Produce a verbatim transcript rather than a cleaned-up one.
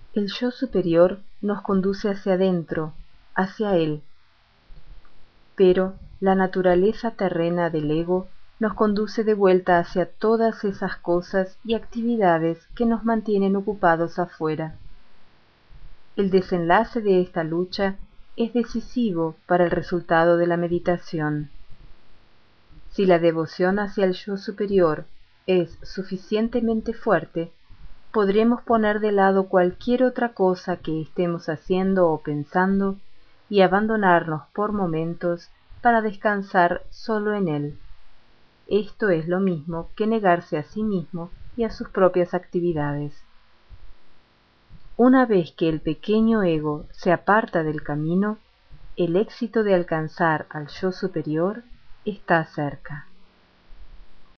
El yo superior nos conduce hacia adentro, hacia él, pero la naturaleza terrena del ego nos conduce de vuelta hacia todas esas cosas y actividades que nos mantienen ocupados afuera. El desenlace de esta lucha es decisivo para el resultado de la meditación. Si la devoción hacia el yo superior es suficientemente fuerte, podremos poner de lado cualquier otra cosa que estemos haciendo o pensando y abandonarnos por momentos para descansar solo en él. Esto es lo mismo que negarse a sí mismo y a sus propias actividades. Una vez que el pequeño ego se aparta del camino, el éxito de alcanzar al yo superior está cerca.